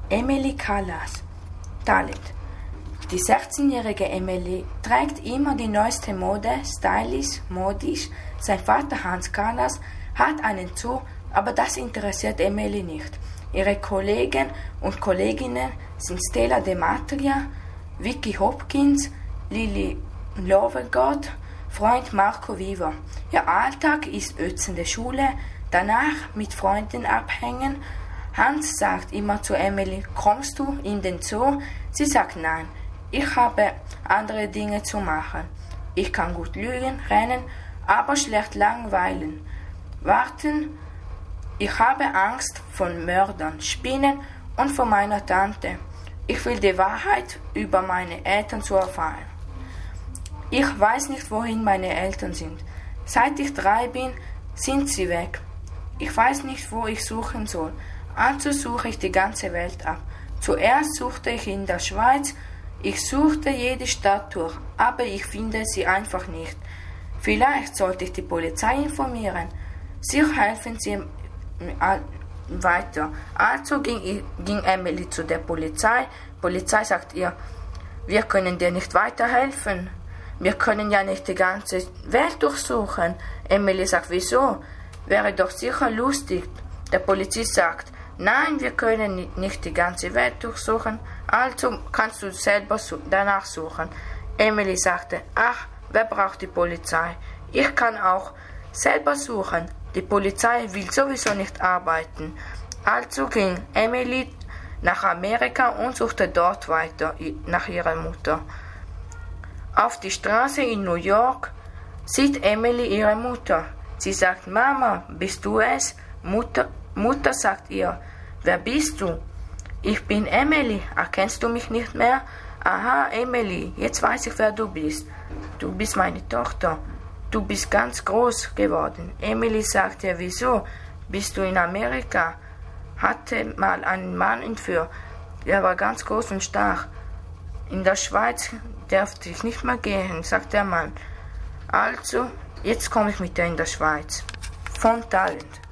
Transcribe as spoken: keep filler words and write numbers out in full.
Emily Callas. Talent. Die sechzehnjährige Emily trägt immer die neueste Mode, stylisch, modisch. Sein Vater Hans Callas hat einen Zoo, aber das interessiert Emily nicht. Ihre Kollegen und Kolleginnen sind Stella Dematria, Vicky Hopkins, Lily Lovergott, Freund Marco Viva. Ihr Alltag ist ätzende Schule, danach mit Freunden abhängen. Hans sagt immer zu Emily, kommst du in den Zoo? Sie sagt nein, ich habe andere Dinge zu machen. Ich kann gut lügen, rennen, aber schlecht langweilen. Warten, ich habe Angst vor Mördern, Spinnen und vor meiner Tante. Ich will die Wahrheit über meine Eltern zu erfahren. Ich weiß nicht, wohin meine Eltern sind. Seit ich drei bin, sind sie weg. Ich weiß nicht, wo ich suchen soll. Also suche ich die ganze Welt ab. Zuerst suchte ich in der Schweiz. Ich suchte jede Stadt durch, aber ich finde sie einfach nicht. Vielleicht sollte ich die Polizei informieren. Sie helfen sie weiter. Also ging, ging Emily zu der Polizei. Die Polizei sagt ihr, wir können dir nicht weiterhelfen. Wir können ja nicht die ganze Welt durchsuchen. Emily sagt, wieso? Wäre doch sicher lustig. Der Polizist sagt, nein, wir können nicht die ganze Welt durchsuchen, also kannst du selber danach suchen. Emily sagte, ach, wer braucht die Polizei? Ich kann auch selber suchen. Die Polizei will sowieso nicht arbeiten. Also ging Emily nach Amerika und suchte dort weiter nach ihrer Mutter. Auf die Straße in New York sieht Emily ihre Mutter. Sie sagt, Mama, bist du es? Mutter, Mutter sagt ihr, wer bist du? Ich bin Emily, erkennst du mich nicht mehr? Aha, Emily, jetzt weiß ich, wer du bist. Du bist meine Tochter. Du bist ganz groß geworden. Emily sagte, wieso? Bist du in Amerika? Hatte mal einen Mann entführt. Der war ganz groß und stark. In der Schweiz durfte ich nicht mehr gehen, sagt der Mann. Also, jetzt komme ich mit dir in der Schweiz. Von Talent.